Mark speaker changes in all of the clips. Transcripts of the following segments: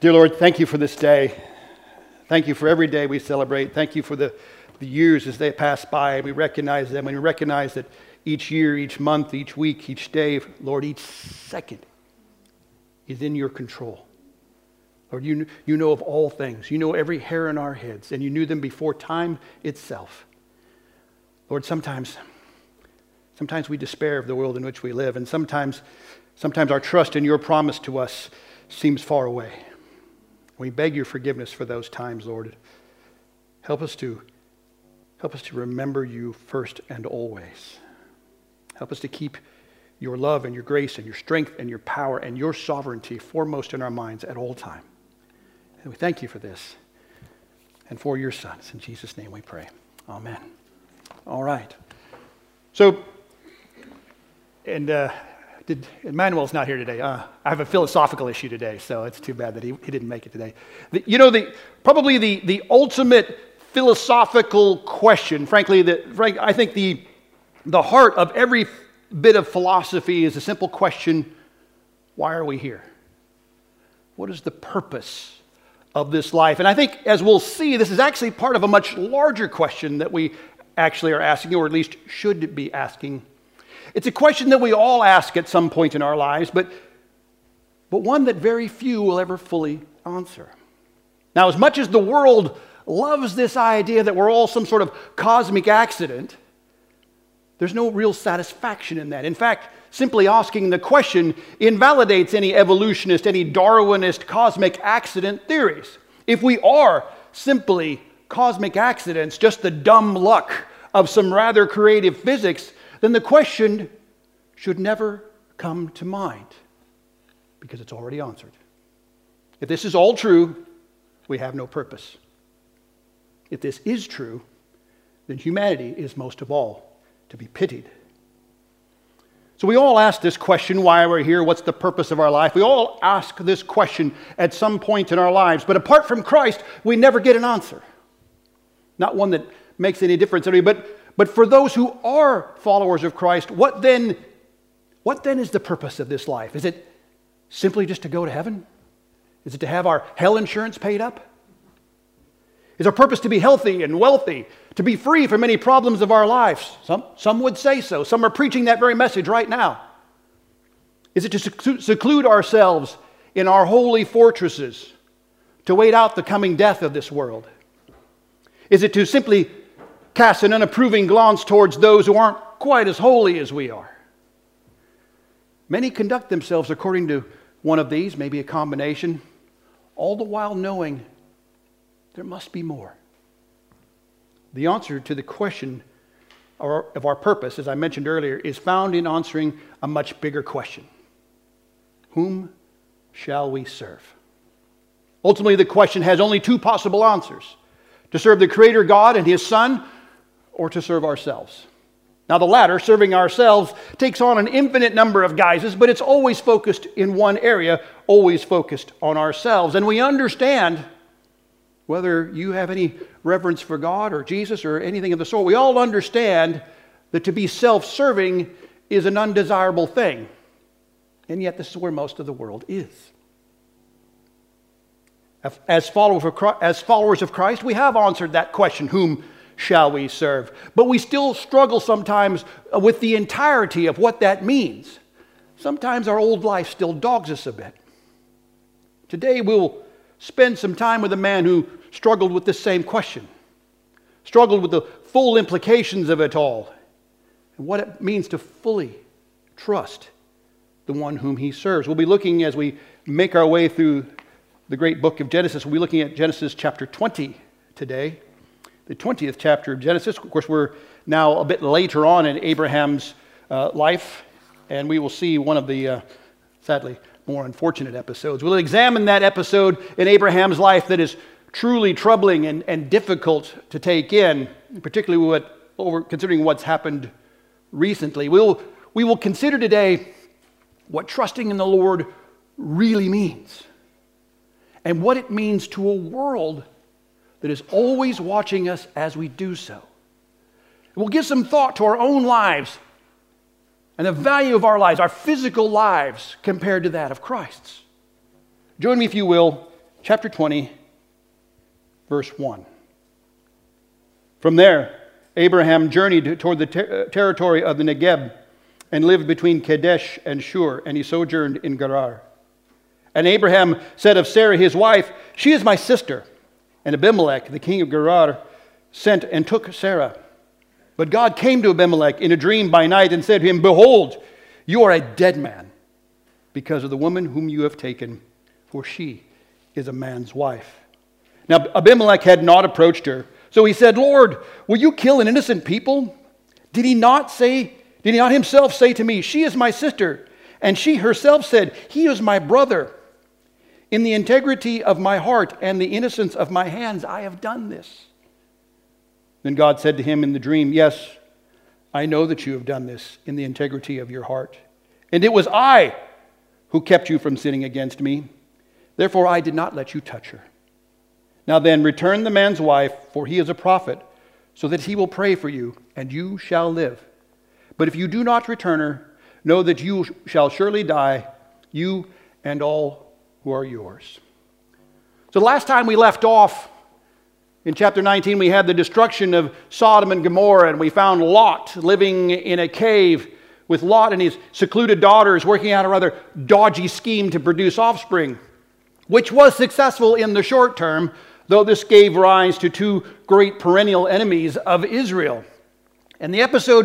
Speaker 1: Dear Lord, thank you for this day. Thank you for every day we celebrate. Thank you for the years as they pass by. We recognize them, and we recognize that each year, each month, each week, each day, Lord, each second is in your control. Lord, you know of all things. You know every hair on our heads, and you knew them before time itself. Lord, sometimes we despair of the world in which we live, and sometimes our trust in your promise to us seems far away. We beg your forgiveness for those times, Lord. Help us to remember you first and always. Help us to keep your love and your grace and your strength and your power and your sovereignty foremost in our minds at all time. And we thank you for this and for your sons. In Jesus' name we pray. Amen. All right. So, Emmanuel's not here today. I have a philosophical issue today, so it's too bad that he didn't make it today. Probably the ultimate philosophical question, I think the heart of every bit of philosophy is a simple question: why are we here? What is the purpose of this life? And I think, as we'll see, this is actually part of a much larger question that we actually are asking, or at least should be asking. It's a question that we all ask at some point in our lives, but one that very few will ever fully answer. Now, as much as the world loves this idea that we're all some sort of cosmic accident, there's no real satisfaction in that. In fact, simply asking the question invalidates any evolutionist, any Darwinist cosmic accident theories. If we are simply cosmic accidents, just the dumb luck of some rather creative physics, then the question should never come to mind because it's already answered. If this is all true, we have no purpose. If this is true, then humanity is most of all to be pitied. So we all ask this question: why we're here, what's the purpose of our life? We all ask this question at some point in our lives, but apart from Christ, we never get an answer. Not one that makes any difference to me, but for those who are followers of Christ, what then is the purpose of this life? Is it simply just to go to heaven? Is it to have our hell insurance paid up? Is our purpose to be healthy and wealthy, to be free from any problems of our lives? Some would say so. Some are preaching that very message right now. Is it to seclude ourselves in our holy fortresses, to wait out the coming death of this world? Is it to simply cast an unapproving glance towards those who aren't quite as holy as we are? Many conduct themselves according to one of these, maybe a combination, all the while knowing there must be more. The answer to the question of our purpose, as I mentioned earlier, is found in answering a much bigger question. Whom shall we serve? Ultimately, the question has only two possible answers: to serve the Creator God and His Son, or to serve ourselves. Now, the latter, serving ourselves, takes on an infinite number of guises, but it's always focused in one area, always focused on ourselves. And we understand, whether you have any reverence for God or Jesus or anything of the sort, we all understand that to be self-serving is an undesirable thing. And yet this is where most of the world is. As followers of Christ, we have answered that question: whom shall we serve? But we still struggle sometimes with the entirety of what that means. Sometimes our old life still dogs us a bit. Today we'll spend some time with a man who struggled with this same question, struggled with the full implications of it all, and what it means to fully trust the one whom he serves. We'll be looking, as we make our way through the great book of Genesis, we'll be looking at Genesis chapter 20 today, the 20th chapter of Genesis. Of course, we're now a bit later on in Abraham's life, and we will see one of the, sadly, more unfortunate episodes. We'll examine that episode in Abraham's life that is truly troubling and difficult to take in, particularly considering what's happened recently. We will consider today what trusting in the Lord really means, and what it means to a world that is always watching us as we do so. We'll give some thought to our own lives and the value of our lives, our physical lives, compared to that of Christ's. Join me, if you will, chapter 20, verse 1. From there, Abraham journeyed toward the territory of the Negeb and lived between Kadesh and Shur, and he sojourned in Gerar. And Abraham said of Sarah his wife, "She is my sister." And Abimelech, the king of Gerar, sent and took Sarah. But God came to Abimelech in a dream by night and said to him, "Behold, you are a dead man because of the woman whom you have taken, for she is a man's wife." Now Abimelech had not approached her. So he said, "Lord, will you kill an innocent people? Did he not himself say to me, 'She is my sister'? And she herself said, 'He is my brother.' In the integrity of my heart and the innocence of my hands, I have done this." Then God said to him in the dream, "Yes, I know that you have done this in the integrity of your heart. And it was I who kept you from sinning against me. Therefore I did not let you touch her. Now then, return the man's wife, for he is a prophet, so that he will pray for you, and you shall live. But if you do not return her, know that you shall surely die, you and all who are yours." So the last time we left off, in chapter 19, we had the destruction of Sodom and Gomorrah, and we found Lot living in a cave with Lot and his secluded daughters working out a rather dodgy scheme to produce offspring, which was successful in the short term, though this gave rise to two great perennial enemies of Israel. And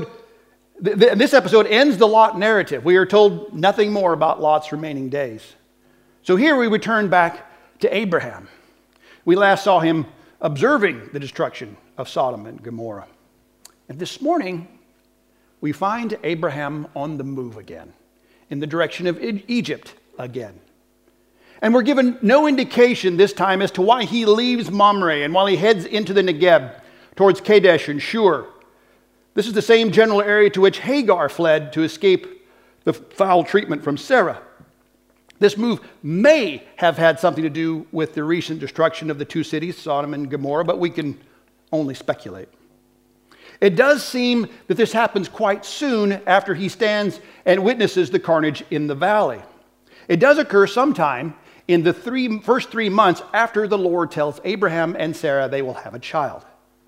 Speaker 1: this episode ends the Lot narrative. We are told nothing more about Lot's remaining days. So here we return back to Abraham. We last saw him observing the destruction of Sodom and Gomorrah. And this morning, we find Abraham on the move again, in the direction of Egypt again. And we're given no indication this time as to why he leaves Mamre and while he heads into the Negeb towards Kadesh and Shur. This is the same general area to which Hagar fled to escape the foul treatment from Sarah. This move may have had something to do with the recent destruction of the two cities, Sodom and Gomorrah, but we can only speculate. It does seem that this happens quite soon after he stands and witnesses the carnage in the valley. It does occur sometime in the first 3 months after the Lord tells Abraham and Sarah they will have a child.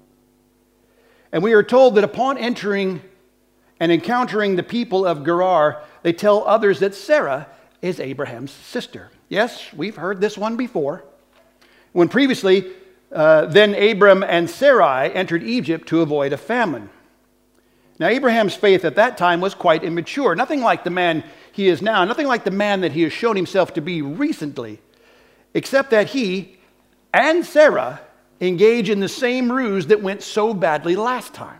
Speaker 1: And we are told that upon entering and encountering the people of Gerar, they tell others that Sarah is Abraham's sister. Yes, we've heard this one before. When previously, then Abram and Sarai entered Egypt to avoid a famine. Now, Abraham's faith at that time was quite immature. Nothing like the man he is now, nothing like the man that he has shown himself to be recently, except that he and Sarah engage in the same ruse that went so badly last time.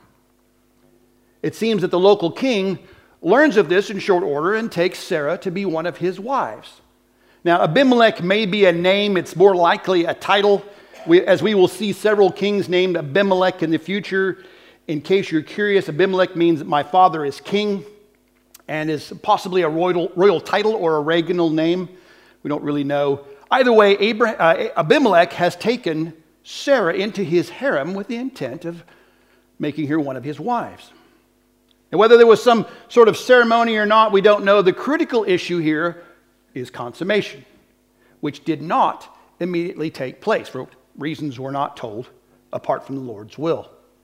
Speaker 1: It seems that the local king learns of this in short order and takes Sarah to be one of his wives. Now, Abimelech may be a name, it's more likely a title. As we will see several kings named Abimelech in the future. In case you're curious, Abimelech means my father is king and is possibly a royal title or a regnal name. We don't really know. Either way, Abimelech has taken Sarah into his harem with the intent of making her one of his wives. And whether there was some sort of ceremony or not, we don't know. The critical issue here is consummation, which did not immediately take place for reasons we're not told apart from the Lord's will.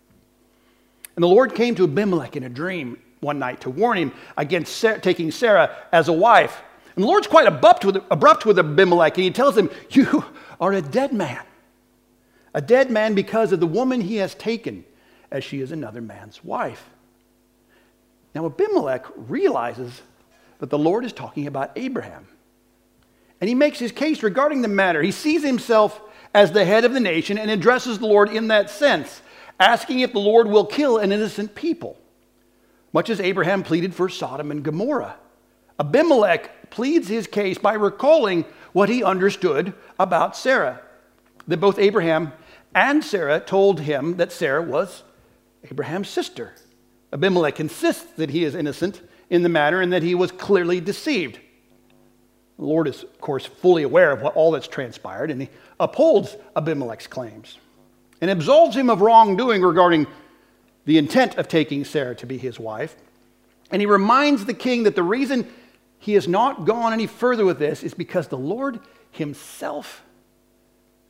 Speaker 1: And the Lord came to Abimelech in a dream one night to warn him against taking Sarah as a wife. And the Lord's quite abrupt with Abimelech, and he tells him, "You are a dead man because of the woman he has taken, as she is another man's wife." Now Abimelech realizes that the Lord is talking about Abraham. And he makes his case regarding the matter. He sees himself as the head of the nation and addresses the Lord in that sense, asking if the Lord will kill an innocent people, much as Abraham pleaded for Sodom and Gomorrah. Abimelech pleads his case by recalling what he understood about Sarah, that both Abraham and Sarah told him that Sarah was Abraham's sister. Abimelech insists that he is innocent in the matter and that he was clearly deceived. The Lord is, of course, fully aware of all that's transpired, and he upholds Abimelech's claims and absolves him of wrongdoing regarding the intent of taking Sarah to be his wife. And he reminds the king that the reason he has not gone any further with this is because the Lord himself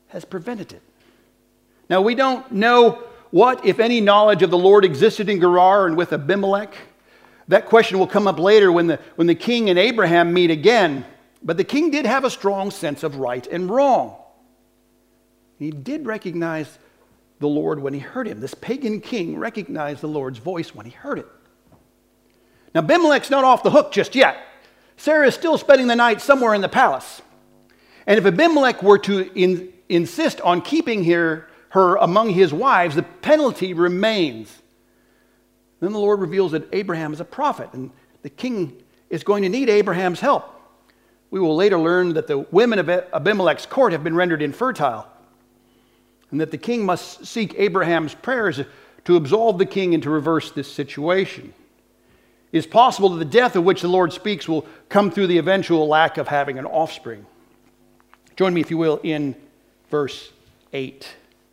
Speaker 1: has prevented it. Now, we don't know what, if any, knowledge of the Lord existed in Gerar and with Abimelech. That question will come up later when the king and Abraham meet again. But the king did have a strong sense of right and wrong. He did recognize the Lord when he heard him. This pagan king recognized the Lord's voice when he heard it. Now, Abimelech's not off the hook just yet. Sarah is still spending the night somewhere in the palace. And if Abimelech were to insist on keeping her among his wives, the penalty remains. Then the Lord reveals that Abraham is a prophet, and the king is going to need Abraham's help. We will later learn that the women of Abimelech's court have been rendered infertile, and that the king must seek Abraham's prayers to absolve the king and to reverse this situation. It is possible that the death of which the Lord speaks will come through the eventual lack of having an offspring. Join me, if you will, in verse 8.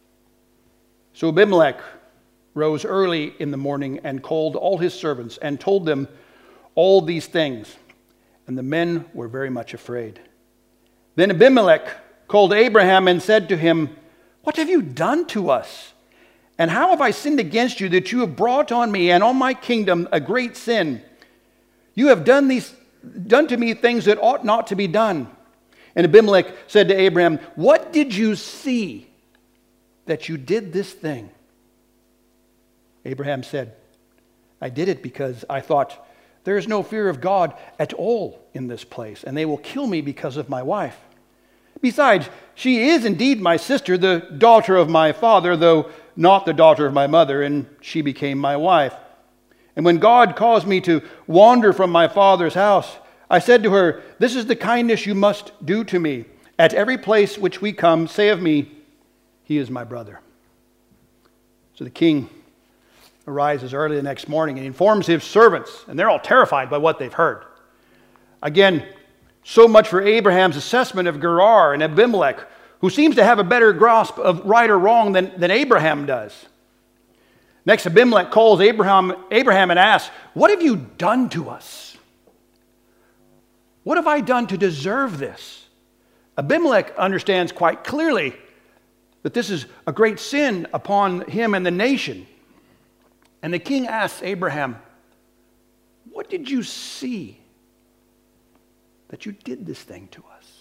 Speaker 1: So Abimelech rose early in the morning and called all his servants and told them all these things. And the men were very much afraid. Then Abimelech called Abraham and said to him, "What have you done to us? And how have I sinned against you that you have brought on me and on my kingdom a great sin? You have done to me things that ought not to be done." And Abimelech said to Abraham, "What did you see that you did this thing?" Abraham said, "I did it because I thought, there is no fear of God at all in this place, and they will kill me because of my wife. Besides, she is indeed my sister, the daughter of my father, though not the daughter of my mother, and she became my wife. And when God caused me to wander from my father's house, I said to her, 'This is the kindness you must do to me. At every place which we come, say of me, he is my brother.'" So the king arises early the next morning and informs his servants, and they're all terrified by what they've heard. Again, so much for Abraham's assessment of Gerar and Abimelech, who seems to have a better grasp of right or wrong than Abraham does. Next, Abimelech calls Abraham and asks, "What have you done to us? What have I done to deserve this?" Abimelech understands quite clearly that this is a great sin upon him and the nation. And the king asks Abraham, "What did you see that you did this thing to us?"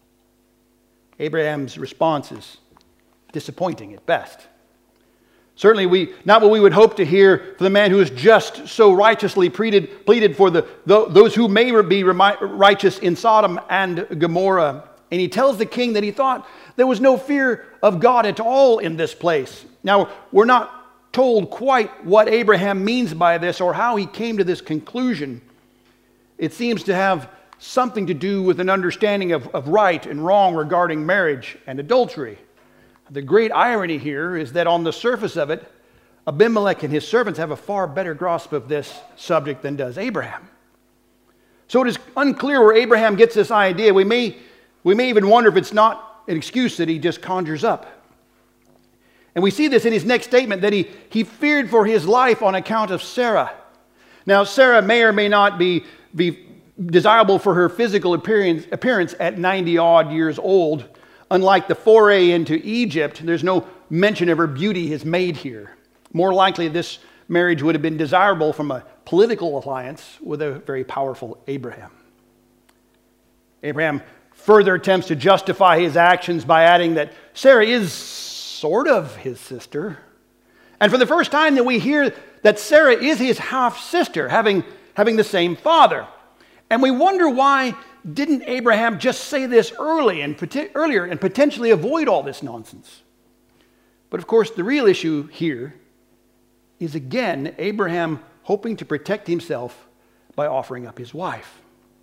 Speaker 1: Abraham's response is disappointing at best. Certainly not what we would hope to hear for the man who has just so righteously pleaded for those who may be righteous in Sodom and Gomorrah. And he tells the king that he thought there was no fear of God at all in this place. Now, we're not told quite what Abraham means by this or how he came to this conclusion. It seems to have something to do with an understanding of right and wrong regarding marriage and adultery. The great irony here is that on the surface of it, Abimelech and his servants have a far better grasp of this subject than does Abraham. So it is unclear where Abraham gets this idea. We may even wonder if it's not an excuse that he just conjures up. And we see this in his next statement, that he feared for his life on account of Sarah. Now, Sarah may or may not be desirable for her physical appearance at 90-odd years old. Unlike the foray into Egypt, there's no mention of her beauty is made here. More likely, this marriage would have been desirable from a political alliance with a very powerful Abraham. Abraham further attempts to justify his actions by adding that Sarah is sort of his sister. And for the first time that we hear that Sarah is his half-sister, having the same father. And we wonder, why didn't Abraham just say this earlier and potentially avoid all this nonsense? But of course, the real issue here is again Abraham hoping to protect himself by offering up his wife.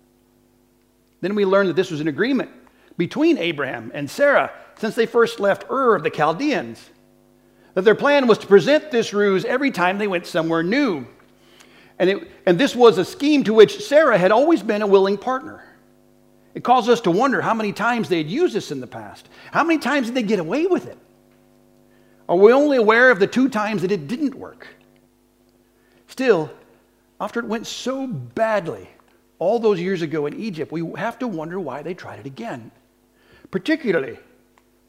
Speaker 1: Then we learn that this was an agreement between Abraham and Sarah since they first left Ur of the Chaldeans. That their plan was to present this ruse every time they went somewhere new. And this was a scheme to which Sarah had always been a willing partner. It causes us to wonder how many times they had used this in the past. How many times did they get away with it? Are we only aware of the 2 times that it didn't work? Still, after it went so badly all those years ago in Egypt, we have to wonder why they tried it again. Particularly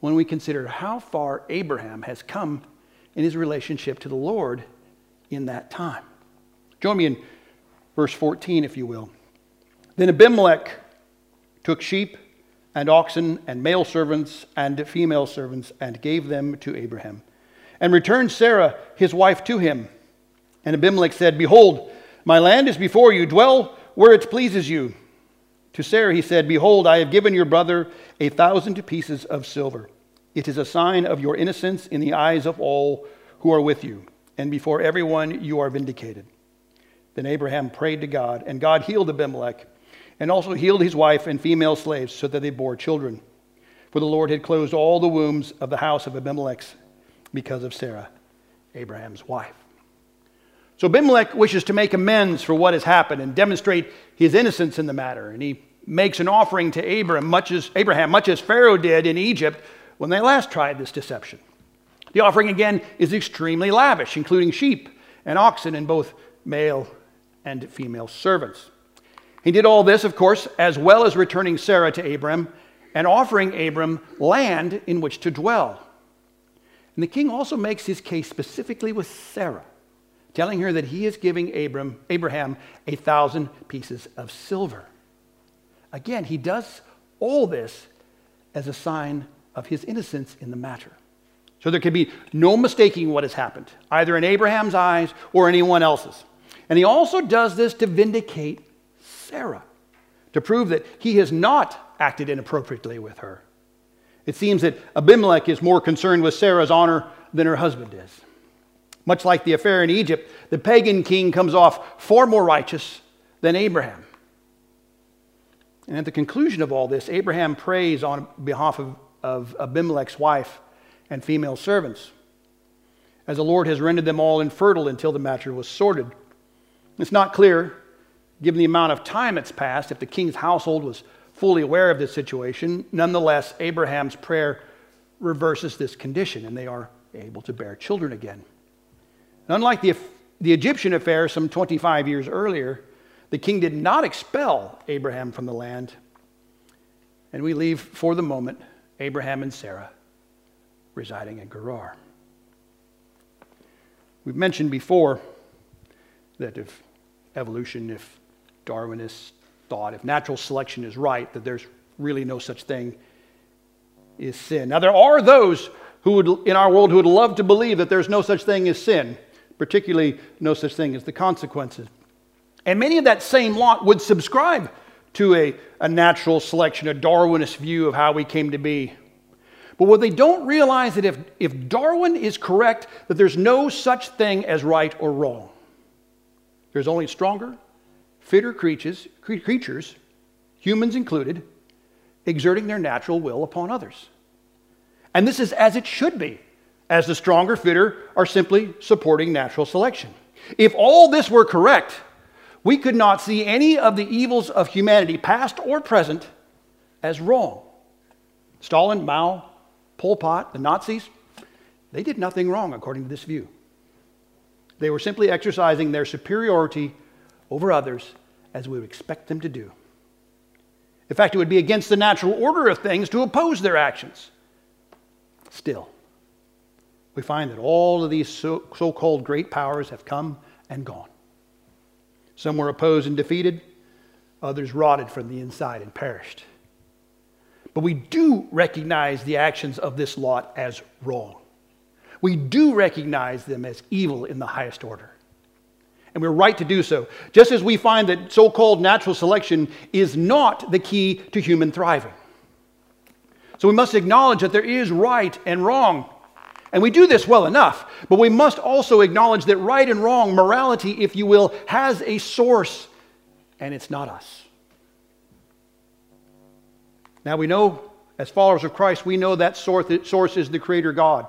Speaker 1: when we consider how far Abraham has come in his relationship to the Lord in that time. Join me in verse 14, if you will. Then Abimelech took sheep and oxen and male servants and female servants and gave them to Abraham, and returned Sarah his wife to him. And Abimelech said, Behold, my land is before you. Dwell where it pleases you. To Sarah he said, Behold, I have given your brother 1,000 pieces of silver. It is a sign of your innocence in the eyes of all who are with you, and before everyone you are vindicated. Then Abraham prayed to God, and God healed Abimelech, and also healed his wife and female slaves, so that they bore children. For the Lord had closed all the wombs of the house of Abimelech because of Sarah, Abraham's wife. So Abimelech wishes to make amends for what has happened and demonstrate his innocence in the matter. And he makes an offering to Abraham, much as Pharaoh did in Egypt when they last tried this deception. The offering again is extremely lavish, including sheep and oxen and both male and female servants. He did all this, of course, as well as returning Sarah to Abram and offering Abram land in which to dwell. And the king also makes his case specifically with Sarah, telling her that he is giving Abraham 1,000 pieces of silver. Again, he does all this as a sign of his innocence in the matter. So there can be no mistaking what has happened, either in Abraham's eyes or anyone else's. And he also does this to vindicate Sarah, to prove that he has not acted inappropriately with her. It seems that Abimelech is more concerned with Sarah's honor than her husband is. Much like the affair in Egypt, the pagan king comes off far more righteous than Abraham. And at the conclusion of all this, Abraham prays on behalf of Abimelech's wife and female servants, as the Lord has rendered them all infertile until the matter was sorted. It's not clear, given the amount of time that's passed, if the king's household was fully aware of this situation. Nonetheless, Abraham's prayer reverses this condition, and they are able to bear children again. Unlike the Egyptian affair some 25 years earlier, the king did not expel Abraham from the land. And we leave, for the moment, Abraham and Sarah residing in Gerar. We've mentioned before that if evolution, if Darwinists thought, if natural selection is right, that there's really no such thing as sin. Now, there are those in our world who would love to believe that there's no such thing as sin, particularly no such thing as the consequences. And many of that same lot would subscribe to a natural selection, a Darwinist view of how we came to be. But what they don't realize is that if Darwin is correct, that there's no such thing as right or wrong. There's only stronger, fitter creatures, humans included, exerting their natural will upon others. And this is as it should be, as the stronger, fitter are simply supporting natural selection. If all this were correct, we could not see any of the evils of humanity, past or present, as wrong. Stalin, Mao, Pol Pot, the Nazis, they did nothing wrong according to this view. They were simply exercising their superiority over others as we would expect them to do. In fact, it would be against the natural order of things to oppose their actions. Still, we find that all of these so-called great powers have come and gone. Some were opposed and defeated, others rotted from the inside and perished. But we do recognize the actions of this lot as wrong. We do recognize them as evil in the highest order. And we're right to do so, just as we find that so-called natural selection is not the key to human thriving. So we must acknowledge that there is right and wrong. And we do this well enough, but we must also acknowledge that right and wrong, morality, if you will, has a source, and it's not us. Now we know, as followers of Christ, we know that source is the Creator God.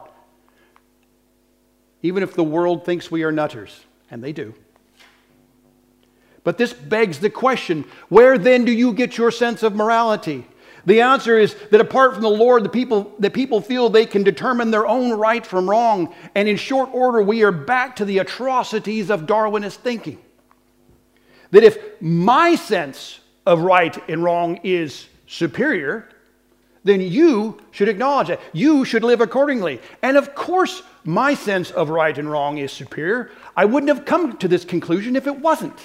Speaker 1: Even if the world thinks we are nutters, and they do. But this begs the question, where then do you get your sense of morality? The answer is that apart from the Lord, the people feel they can determine their own right from wrong. And in short order, we are back to the atrocities of Darwinist thinking. That if my sense of right and wrong is superior, then you should acknowledge that. You should live accordingly. And of course, my sense of right and wrong is superior. I wouldn't have come to this conclusion if it wasn't.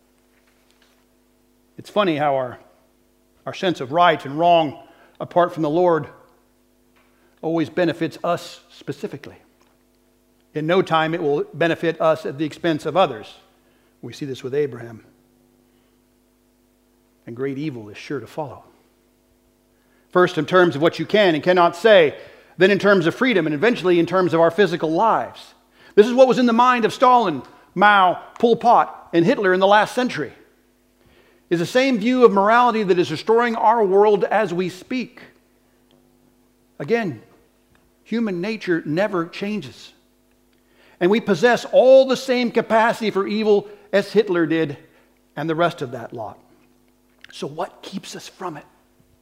Speaker 1: It's funny how our sense of right and wrong, apart from the Lord, always benefits us specifically. In no time, it will benefit us at the expense of others. We see this with Abraham. And great evil is sure to follow. First, in terms of what you can and cannot say, then in terms of freedom, and eventually in terms of our physical lives. This is what was in the mind of Stalin, Mao, Pol Pot, and Hitler in the last century. Is the same view of morality that is destroying our world as we speak. Again, human nature never changes. And we possess all the same capacity for evil as Hitler did and the rest of that lot. So what keeps us from it?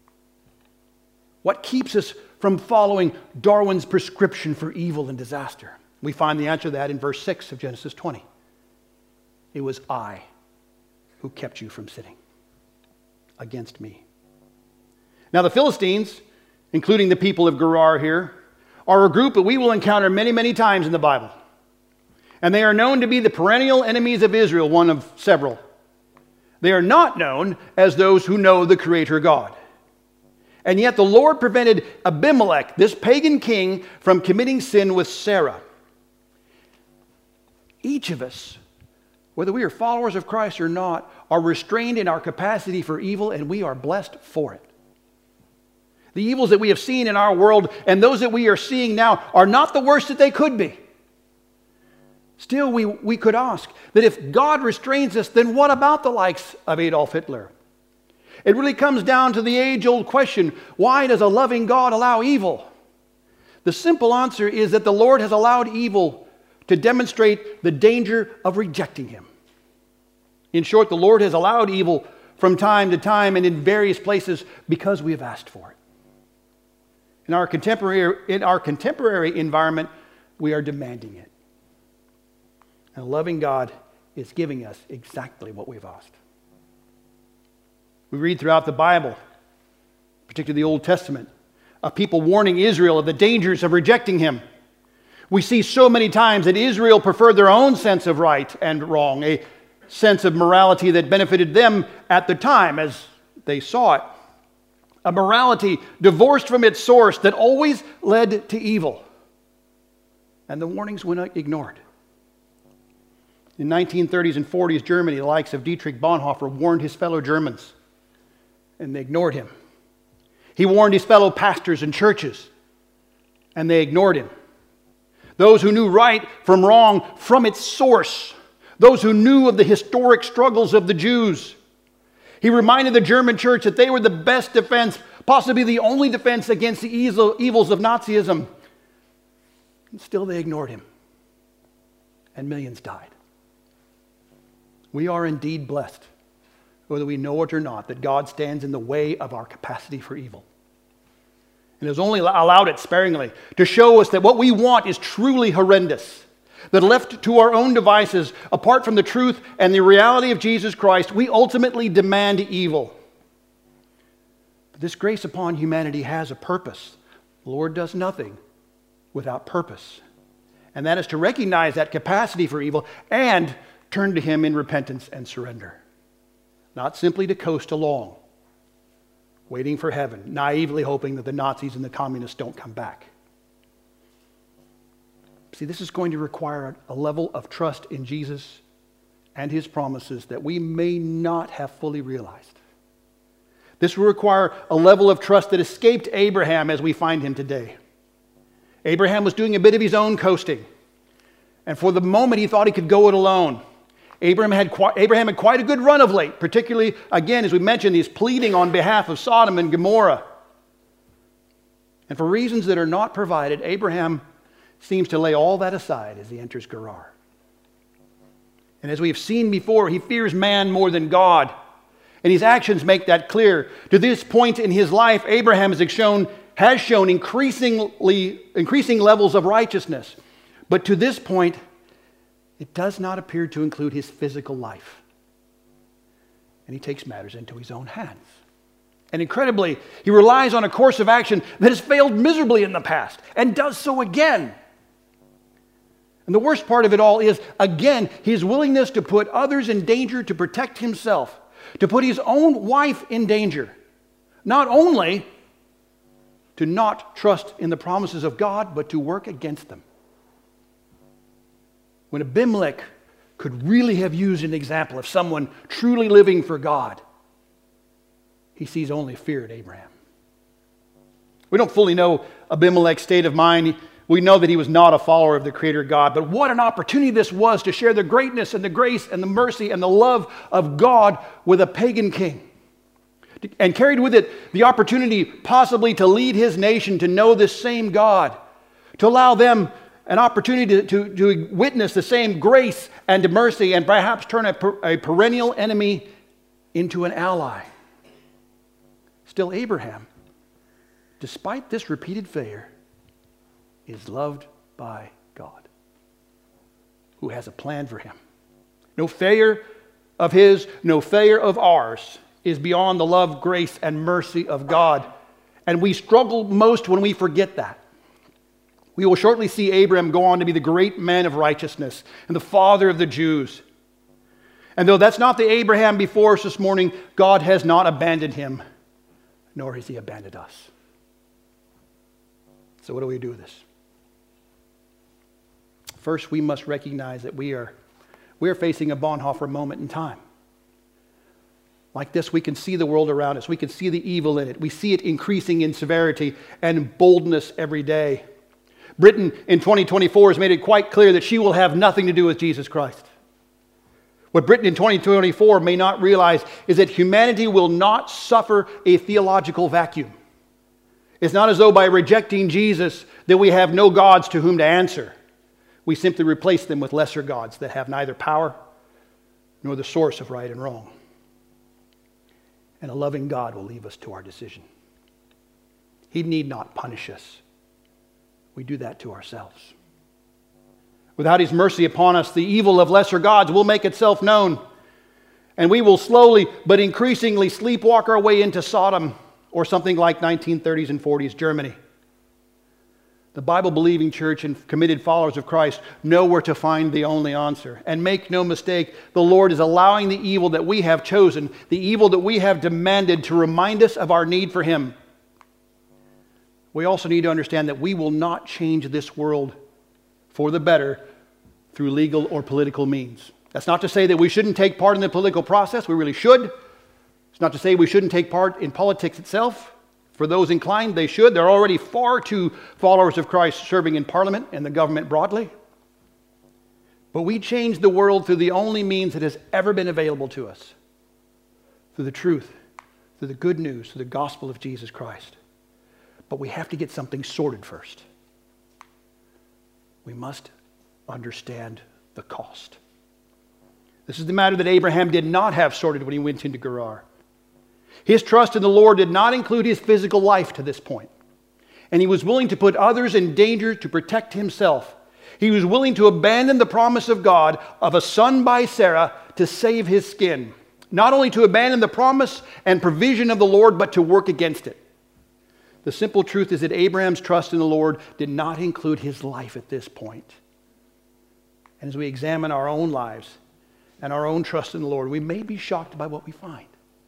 Speaker 1: What keeps us from following Darwin's prescription for evil and disaster? We find the answer to that in verse 6 of Genesis 20. It was I who kept you from sinning against me. Now the Philistines, including the people of Gerar here, are a group that we will encounter many, many times in the Bible. And they are known to be the perennial enemies of Israel, one of several. They are not known as those who know the Creator God. And yet the Lord prevented Abimelech, this pagan king, from committing sin with Sarah. Each of us, whether we are followers of Christ or not, are restrained in our capacity for evil, and we are blessed for it. The evils that we have seen in our world and those that we are seeing now are not the worst that they could be. Still, we could ask that if God restrains us, then what about the likes of Adolf Hitler? It really comes down to the age-old question, why does a loving God allow evil? The simple answer is that the Lord has allowed evil to demonstrate the danger of rejecting Him. In short, the Lord has allowed evil from time to time and in various places because we have asked for it. In our contemporary environment, we are demanding it. And a loving God is giving us exactly what we've asked. We read throughout the Bible, particularly the Old Testament, of people warning Israel of the dangers of rejecting Him. We see so many times that Israel preferred their own sense of right and wrong, a sense of morality that benefited them at the time as they saw it. A morality divorced from its source that always led to evil. And the warnings went ignored. In 1930s and 40s Germany, the likes of Dietrich Bonhoeffer warned his fellow Germans, and they ignored him. He warned his fellow pastors and churches, and they ignored him. Those who knew right from wrong from its source. Those who knew of the historic struggles of the Jews. He reminded the German church that they were the best defense, possibly the only defense against the evils of Nazism. And still they ignored him. And millions died. We are indeed blessed, whether we know it or not, that God stands in the way of our capacity for evil. And has only allowed it sparingly to show us that what we want is truly horrendous. That left to our own devices, apart from the truth and the reality of Jesus Christ, we ultimately demand evil. But this grace upon humanity has a purpose. The Lord does nothing without purpose. And that is to recognize that capacity for evil and turn to Him in repentance and surrender. Not simply to coast along, waiting for heaven, naively hoping that the Nazis and the communists don't come back. See, this is going to require a level of trust in Jesus and His promises that we may not have fully realized. This will require a level of trust that escaped Abraham as we find him today. Abraham was doing a bit of his own coasting, and for the moment he thought he could go it alone. Abraham had quite a good run of late, particularly, again, as we mentioned, he's pleading on behalf of Sodom and Gomorrah. And for reasons that are not provided, Abraham seems to lay all that aside as he enters Gerar. And as we have seen before, he fears man more than God. And his actions make that clear. To this point in his life, Abraham has shown increasing levels of righteousness. But to this point, it does not appear to include his physical life. And he takes matters into his own hands. And incredibly, he relies on a course of action that has failed miserably in the past and does so again. And the worst part of it all is, again, his willingness to put others in danger to protect himself, to put his own wife in danger. Not only to not trust in the promises of God, but to work against them. When Abimelech could really have used an example of someone truly living for God, he sees only fear in Abraham. We don't fully know Abimelech's state of mind. We know that he was not a follower of the Creator God, but what an opportunity this was to share the greatness and the grace and the mercy and the love of God with a pagan king. And carried with it the opportunity possibly to lead his nation to know this same God, to allow them an opportunity to witness the same grace and mercy and perhaps turn a perennial enemy into an ally. Still, Abraham, despite this repeated failure, is loved by God, who has a plan for him. No failure of his, no failure of ours is beyond the love, grace, and mercy of God. And we struggle most when we forget that. We will shortly see Abraham go on to be the great man of righteousness and the father of the Jews. And though that's not the Abraham before us this morning, God has not abandoned him, nor has he abandoned us. So what do we do with this? First, we must recognize that we are facing a Bonhoeffer moment in time. Like this, we can see the world around us. We can see the evil in it. We see it increasing in severity and boldness every day. Britain in 2024 has made it quite clear that she will have nothing to do with Jesus Christ. What Britain in 2024 may not realize is that humanity will not suffer a theological vacuum. It's not as though by rejecting Jesus that we have no gods to whom to answer. We simply replace them with lesser gods that have neither power nor the source of right and wrong. And a loving God will leave us to our decision. He need not punish us. We do that to ourselves. Without his mercy upon us, the evil of lesser gods will make itself known. And we will slowly but increasingly sleepwalk our way into Sodom or something like 1930s and 40s Germany. The Bible-believing church and committed followers of Christ know where to find the only answer. And make no mistake, the Lord is allowing the evil that we have chosen, the evil that we have demanded, to remind us of our need for him. We also need to understand that we will not change this world for the better through legal or political means. That's not to say that we shouldn't take part in the political process. We really should. It's not to say we shouldn't take part in politics itself. For those inclined, they should. There are already far too followers of Christ serving in Parliament and the government broadly. But we change the world through the only means that has ever been available to us. Through the truth, through the good news, through the gospel of Jesus Christ. But we have to get something sorted first. We must understand the cost. This is the matter that Abraham did not have sorted when he went into Gerar. His trust in the Lord did not include his physical life to this point. And he was willing to put others in danger to protect himself. He was willing to abandon the promise of God of a son by Sarah to save his skin. Not only to abandon the promise and provision of the Lord, but to work against it. The simple truth is that Abraham's trust in the Lord did not include his life at this point. And as we examine our own lives and our own trust in the Lord, we may be shocked by what we find.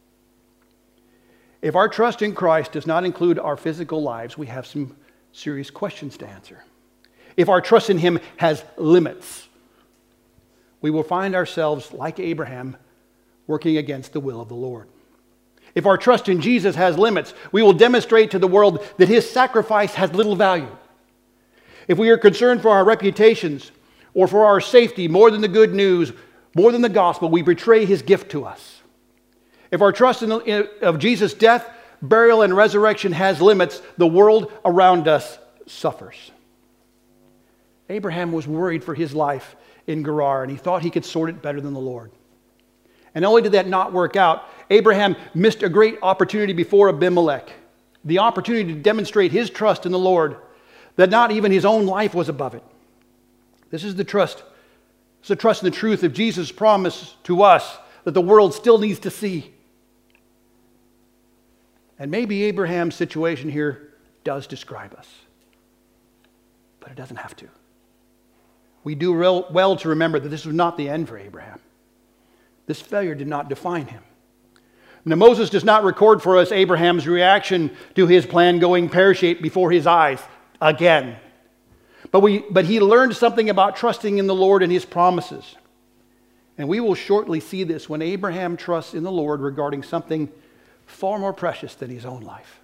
Speaker 1: If our trust in Christ does not include our physical lives, we have some serious questions to answer. If our trust in him has limits, we will find ourselves, like Abraham, working against the will of the Lord. If our trust in Jesus has limits, we will demonstrate to the world that his sacrifice has little value. If we are concerned for our reputations or for our safety more than the good news, more than the gospel, we betray his gift to us. If our trust of Jesus' death, burial, and resurrection has limits, the world around us suffers. Abraham was worried for his life in Gerar, and he thought he could sort it better than the Lord. And not only did that not work out, Abraham missed a great opportunity before Abimelech, the opportunity to demonstrate his trust in the Lord, that not even his own life was above it. This is the trust. It's the trust in the truth of Jesus' promise to us that the world still needs to see. And maybe Abraham's situation here does describe us, but it doesn't have to. We do well to remember that this was not the end for Abraham. This failure did not define him. Now, Moses does not record for us Abraham's reaction to his plan going pear-shaped before his eyes again. But he learned something about trusting in the Lord and his promises. And we will shortly see this when Abraham trusts in the Lord regarding something far more precious than his own life.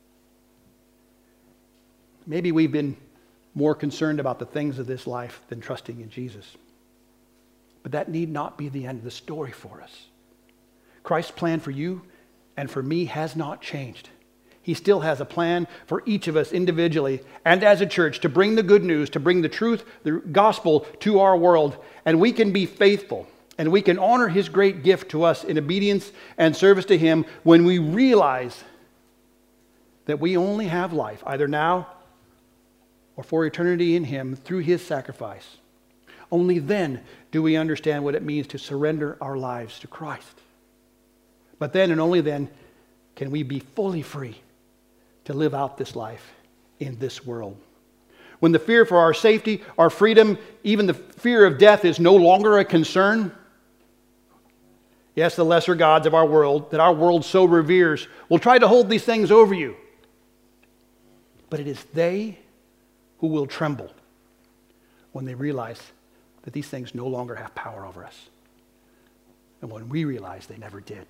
Speaker 1: Maybe we've been more concerned about the things of this life than trusting in Jesus. But that need not be the end of the story for us. Christ's plan for you and for me has not changed. He still has a plan for each of us individually and as a church to bring the good news, to bring the truth, the gospel to our world. And we can be faithful and we can honor his great gift to us in obedience and service to him when we realize that we only have life, either now or for eternity in him through his sacrifice. Only then do we understand what it means to surrender our lives to Christ. But then and only then can we be fully free to live out this life in this world. When the fear for our safety, our freedom, even the fear of death is no longer a concern, yes, the lesser gods of our world, that our world so reveres, will try to hold these things over you. But it is they who will tremble when they realize that these things no longer have power over us. And when we realize they never did.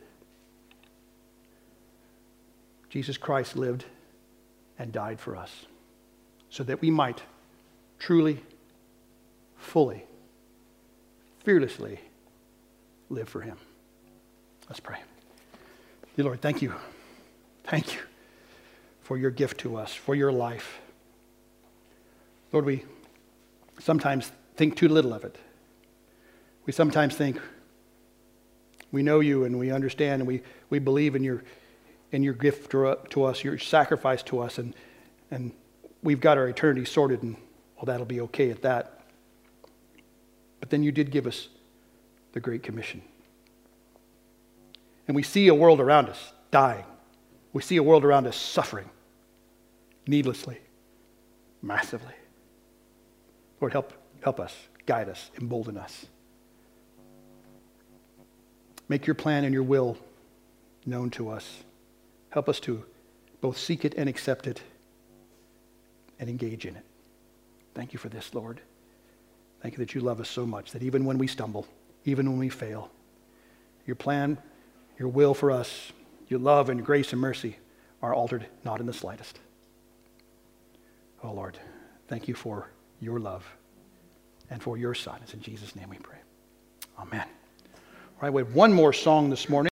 Speaker 1: Jesus Christ lived and died for us so that we might truly, fully, fearlessly live for him. Let's pray. Dear Lord, thank you. Thank you for your gift to us, for your life. Lord, we sometimes think too little of it. We sometimes think we know you and we understand and we believe in your gift to us, your sacrifice to us, and we've got our eternity sorted, and well, that'll be okay at that. But then you did give us the Great Commission. And we see a world around us dying. We see a world around us suffering needlessly, massively. Lord, help us, guide us, embolden us. Make your plan and your will known to us. Help us to both seek it and accept it and engage in it. Thank you for this, Lord. Thank you that you love us so much that even when we stumble, even when we fail, your plan, your will for us, your love and grace and mercy are altered not in the slightest. Oh, Lord, thank you for your love and for your Son. It's in Jesus' name we pray. Amen. All right, we have one more song this morning.